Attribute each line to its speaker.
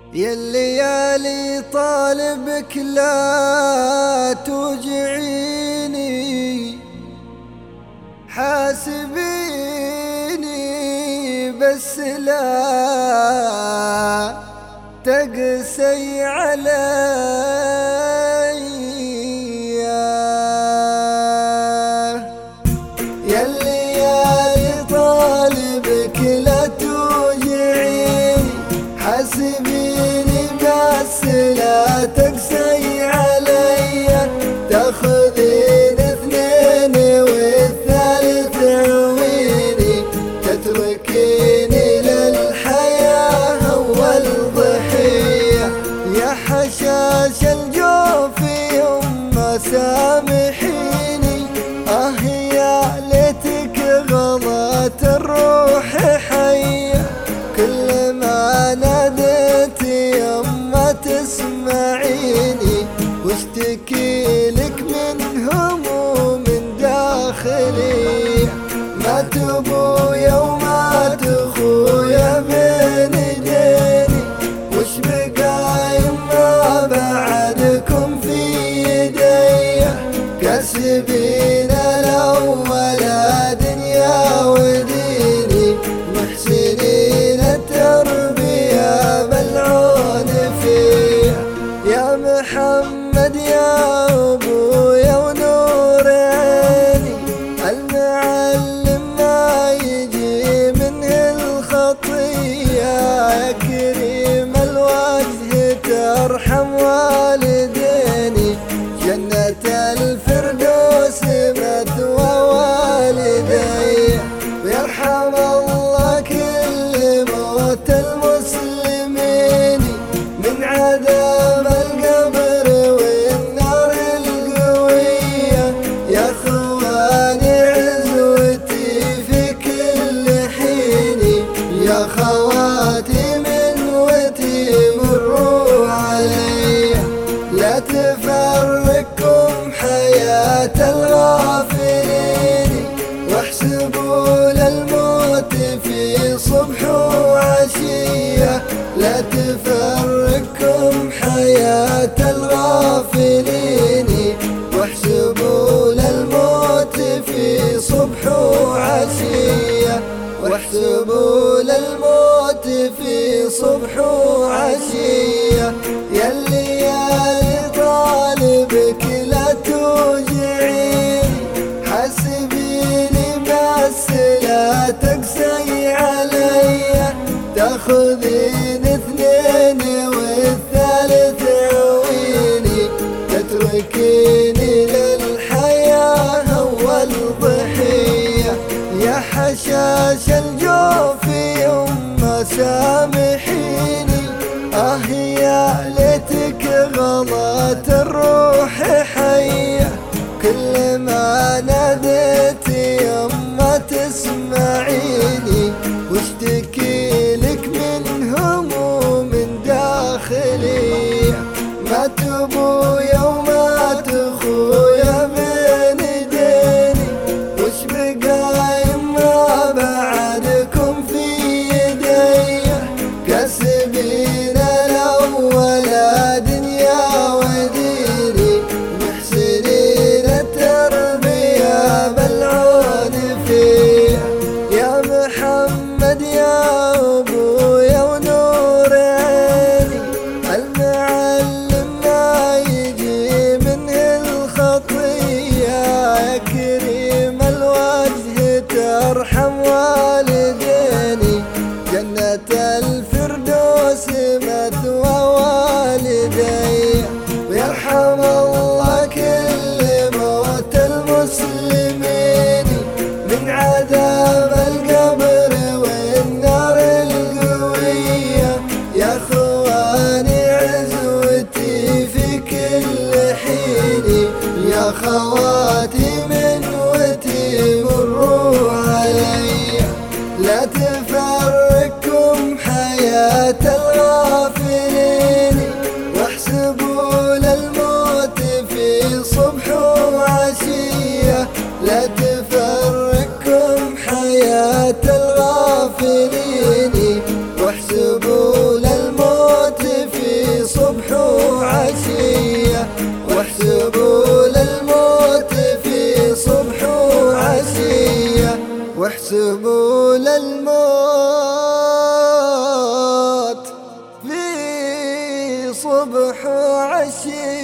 Speaker 1: يا الليالي طالبك لا توجعيني، حاسبيني بس لا تقسي علي. يا الليالي طالبك لا توجعيني، حاسبيني بس لا تقسي علي. تاخذين اثنين والثالث عويني، تتركيني للحياة أول ضحية. يا حشاش الجوف يما سامحيني، يا ليتك غضت الروح حية. كل ما ناديت يما تسمعيني، واشتكي لك من هموم داخلي. مات ابويا ومات اخويا بين ايديني، وش بقى يما بعدكم في يدي؟ كاسبين الاول دنيا وديني، محسنين التربية ملعون فيها. يا محمد يا ابويا ونور عيني، المعلم ما يجي منه الخطية. يا كريم الوجه ترحم والديني، جنة الفردوس مثوى والدي. ويرحم الله كل موت المسلمين، من عذاب القبر والنار القوية. يا خواني عزوتي في كل حين، يا خواتي من وتمروا علي. لا تفرقكم حياة الغافلين، واحسبوا للموت في صبح وعشية. لا تفرقكم حياة الغافلين، واحسبوا للموت في صبح وعشية. واحسبوا للموت في صبح وعشية. يا الليالي طالبك لا توجعيني، حاسبيني بس لا تقسي علي. تاخذين اثنين والثالث عويني، تتركيني للحياة أول ضحية. يا حشاش الجوف يما سامحيني، يا ليتك غضت الروح حية. كل ما ناديت يما تسمعيني، واشتكي لك من هموم داخلي. مات ابويا ومات اخويا بين ايديني، وش بقى يما بعدكم في يدي؟ كاسبين الاول دنيا وديني، محسنين التربية ملعون فيها. يا محمد يا ابويا ونور عيني، المعلم ما يجي منه الخطية. يا كريم الوجه ترحم والديني، جنة الفردوس مثوى والدي. ويرحم الله كل موت المسلمين، من عذاب القبر والنار القوية. يا خواني عزوتي في كل حين، يا خواتي من وتمروا علي. لا تفرقكم حياة الغافلين، واحسبوا للموت في صبح وعشية. لا تفرقكم حياة الغافلين، واحسبوا للموت واحسبوا للموت في صبح وعشي